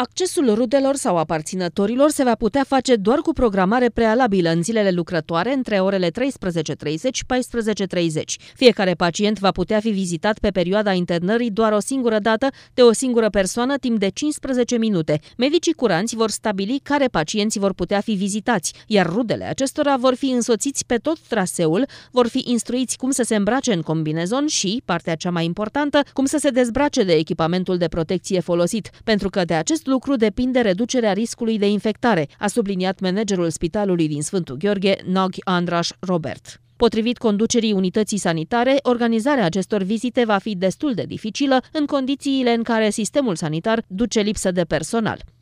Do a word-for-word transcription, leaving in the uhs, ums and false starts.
Accesul rudelor sau aparținătorilor se va putea face doar cu programare prealabilă în zilele lucrătoare între orele treisprezece treizeci și paisprezece treizeci. Fiecare pacient va putea fi vizitat pe perioada internării doar o singură dată de o singură persoană timp de cincisprezece minute. Medicii curanți vor stabili care pacienți vor putea fi vizitați, iar rudele acestora vor fi însoțiți pe tot traseul, vor fi instruiți cum să se îmbrace în combinezon și, partea cea mai importantă, cum să se dezbrace de echipamentul de protecție folosit, pentru că de acest lucru depinde reducerea riscului de infectare, a subliniat managerul Spitalului din Sfântul Gheorghe, Nagy Andras Robert. Potrivit conducerii unității sanitare, organizarea acestor vizite va fi destul de dificilă în condițiile în care sistemul sanitar duce lipsă de personal.